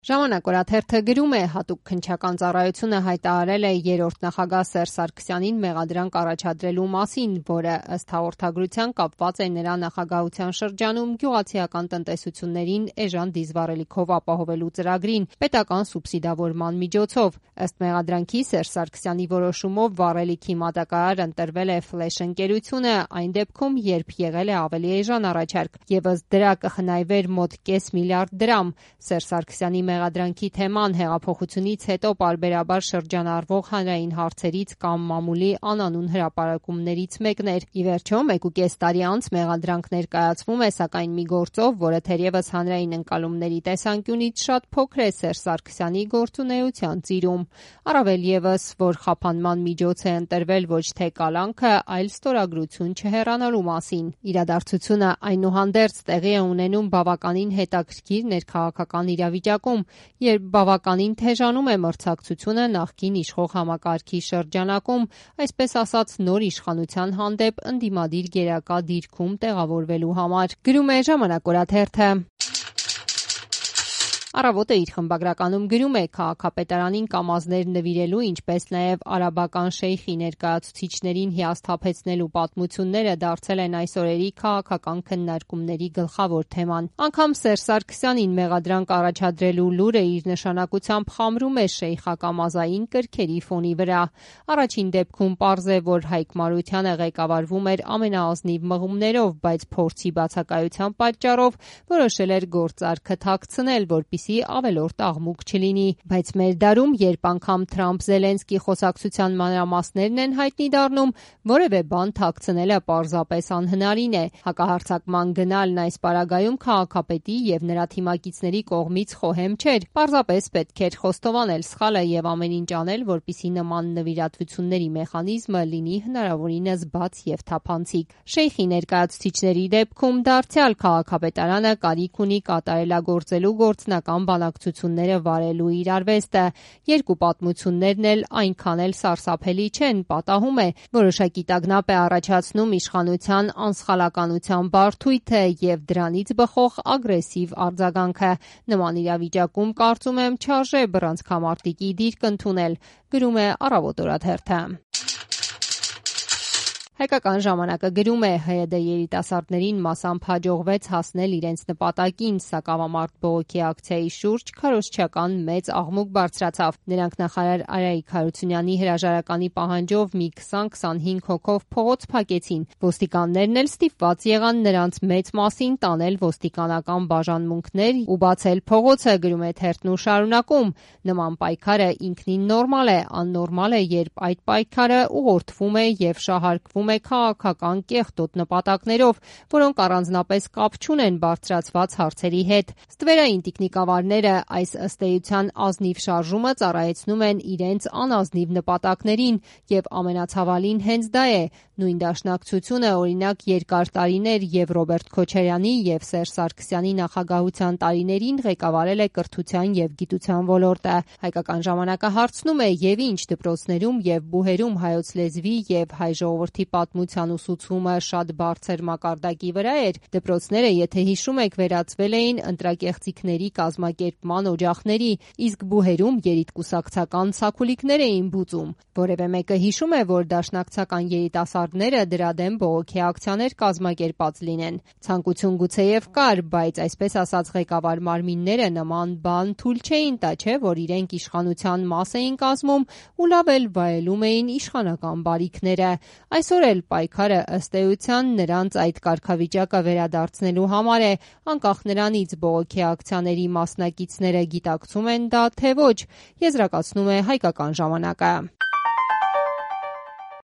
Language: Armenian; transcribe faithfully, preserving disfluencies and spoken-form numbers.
Ժամանակ օրաթերթը գրում է, հատուկ քննչական ծառայությունը հայտարարել է երրորդ նախագահ Սերժ Սարգսյանին մեղադրանք առաջադրելու մասին, որը ըստ հաղորդագրության կապված է նրա նախագահության շրջանում գյուղացիական տնտեսություններին էժան դիզվառելիքով ապահովելու ծրագրին պետական սուբսիդավորման միջոցով։ Ըստ մեղադրանքի Սերժ Սարգսյանի որոշումով վառելիքի մատակարար ընտրվել է Ֆլեշ ընկերությունը այն դեպքում, երբ եղել է ավելի էժան առաջարկ, եւ ըստ դրա կխնայվեր մոտ կես միլիարդ դրամ։ Սերժ Սարգսյանի մեղադրանքի թեման հեղափոխությունից հետո պարբերաբար շրջանառվող հանրային հարցերից կամ մամուլի անանուն հրապարակումներից մեկն էր։ Ի վերջո, մեկուկես տարի անց մեղադրանք ներկայացվում է, սակայն մի գործով, որը թերևս հանրային ընկալումների տեսանկյունից շատ փոքր է Սերժ Սարգսյանի գործունեության ծիրում։ Առավել ևս, որ խափանման միջոց է ընտրվել ոչ թե կալանքը, այլ ստորագրություն չհեռանալու մասին։ Իրադարձությունը այնուհանդերձ տեղի է ունենում բավականին հետաքրքիր ներքաղաքական իրավիճակում, երբ բավականին թեժանում է մրցակցությունը նախկին իշխող համակարգի շրջանակում, այսպես ասած նոր իշխանության հանդեպ ընդդիմադիր գերակա դիրքում տեղավորվելու համար։ Գրում է «Ժամանակ» օրաթերթը։ Առավոտը իր խմբագրականում գրում է, քաղաքապետարանին կամազներ նվիրելու, ինչպես նաև արաբական շեյխի ներկայացուցիչներին հիասթափեցնելու պատմությունները դարձել են այս օրերի քաղաքական քննարկումների գլխավոր թեման։ Անգամ Սերժ Սարգսյանին մեղադրանք առաջադրելու լուրը իր նշանակությամբ խամրում է շեյխակամազային կրքերի ֆոնի վրա։ Առաջին դեպքում պարզ է, որ Հայկ Մարությանը ղեկավարվում էր ամենաազնիվ մղումներով, բայց փորձի բացակայության պատճառով որոշել էր գործարքը թաքցնել, որպեսզի ավելորդ աղմուկ չլինի, բայց մեր դարում, երբ անգամ Թրամփ-Զելենսկի խոսակցության մանրամասներն են հայտնի դառնում, որևէ բան թաքցնելը պարզապես անհնարին է։ Հակահարձակման գնալն այս պարագայում քաղաքապետի եւ նրա թիմակիցների կողմից խոհեմ չէր, պարզապես պետք էր խոստովանել սխալը եւ ամեն ինչ անել, որպեսզի նման նվիրատվությունների մեխանիզմը լինի հնարավորինս բաց եւ թափանցիկ։ Շեյխի ներկայացուցիչների դեպքում դարձյալ քաղաքապետարանը կարիք ունի կատարելագործելու գործնական բանակցությունները վարելու իր արվեստը։ Երկու պատմություններն էլ այնքան էլ սարսափելի չեն, պատահում է, որոշակի տագնապ է առաջացնում իշխանության անսխալականության բարդույթը եւ դրանից բխող ագրեսիվ արձագանքը։ Նման իրավիճակում կարծում եմ չարժե բռնցքամարտիկի դիրք ընդունել, գրում է «Առավոտ» օրաթերթը։ Հայկական ժամանակը գրում է, ՀՅԴ երիտասարդներին մասամբ հաջողվեց հասնել իրենց նպատակին, սակավամարտ բողոքի ակցիայի շուրջ քարոզչական մեծ աղմուկ բարձրացավ։ Նրանք նախարար Արայիկ Հարությունյանի հրաժարականի պահանջով մի քսան-քսանհինգ հոգով փողոց փակեցին։ Ոստիկաններն էլ ստիպված եղան նրանց մեծ մասին տանել ոստիկանական բաժանմունքներ ու բացել փողոցը, գրում է թերթն ու շարունակում. նման պայքարը ինքնին նորմալ է, աննորմալ է, երբ այդ պայքարը ուղղորդվում է եւ շահարկվում է քաղաքական կեղտոտ նպատակներով, որոնք առանձնապես կապ չունեն բարձրացված հարցերի հետ։ Ստվերային տիկնիկավարները այս ըստ էության ազնիվ շարժումը ծառայեցնում են իրենց անազնիվ նպատակներին, եւ ամենացավալին հենց դա է։ Նույն դաշնակցությունը, օրինակ, երկար տարիներ եւ Ռոբերտ Քոչարյանի եւ Սերժ Սարգսյանի նախագահության տարիներին ղեկավարել է կրթության եւ գիտության ոլորտը։ Հայկական ժամանակը հարցնում է, եւ ինչ դպրոցներում եւ բուհերում հայոց լեզվի եւ հայ ժողովրդի պատմության ուսուցումը շատ բարձր մակարդակի վրա էր։ Դպրոցները, եթե հիշում եք, վերածվել էին ընտրակեղծիքների կազմակերպման օջախների, իսկ բուհերում երիտկուսակցական սաքուլիկներ էին բուծում։ Որևէ մեկը հիշում է, որ դաշնակցական երիտասարդները դրա դեմ բողոքի ակցիաներ կազմակերպած լինեն։ Ցանկություն գուցեև կար, բայց այսպես ասած ղեկավար մարմինները նման բան թույլ չէին տա, չէ, որ իրենք իշխանության մաս էին կազմում ու լավ էլ վայելում էին իշխանական բարիքները։ Այսօր էլ պայքարը ըստ էության նրանց այդ կարգավիճակը վերադարձնելու համար է, անկախ նրանից բողոքի ակցիաների մասնակիցները գիտակցում են դա թե ոչ, եզրակացնում է Հայկական ժամանակը։